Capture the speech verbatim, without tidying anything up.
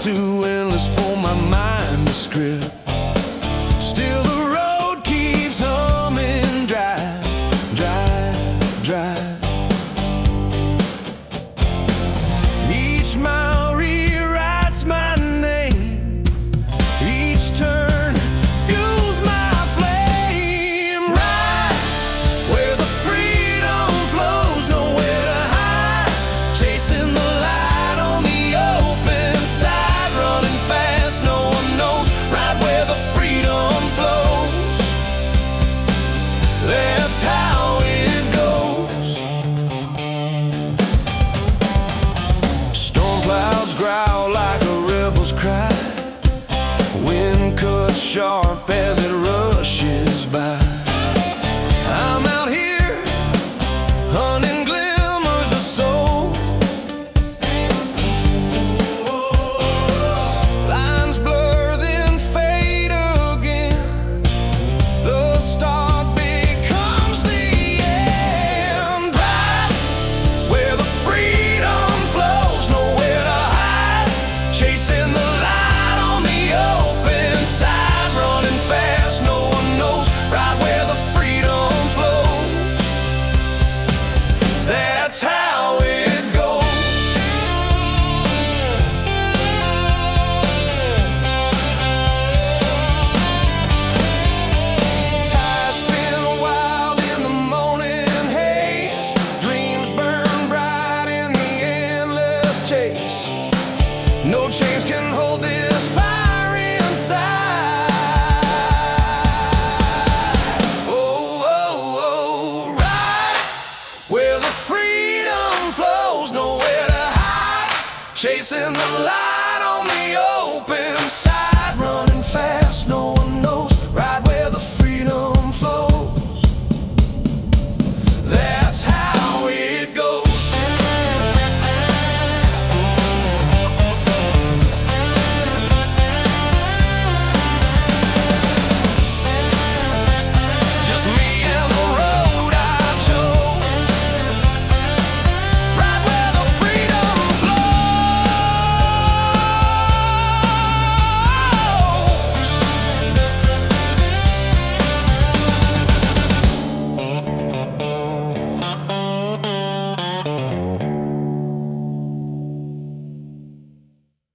too endless for my mind to script. Still the road keeps humming, drive, drive, drive. Each mile rewrites my name, each turn fuels my flame. Right where the freedom flows, nowhere to hide, chasing the light on the open side, running fast, no one knows. Right where the freedom flows, that's how it goes. Storm clouds growl like a rebel's cry, wind cuts sharp as it rushes by. I'm out here hunting glimmers of soul, lines blur then fade again, the start becomes the end. Right where the freedom flows, nowhere to hide, chasing the light on the open side, running fast, no one knows. Right where the freedom flows, that's how it goes. Tires spin wild in the morning haze, dreams burn bright in the endless chase. No chains can hold this fire inside. Oh, oh, oh, right where the freedom flows, nowhere to hide, chasing the light on the open side, running fast, no one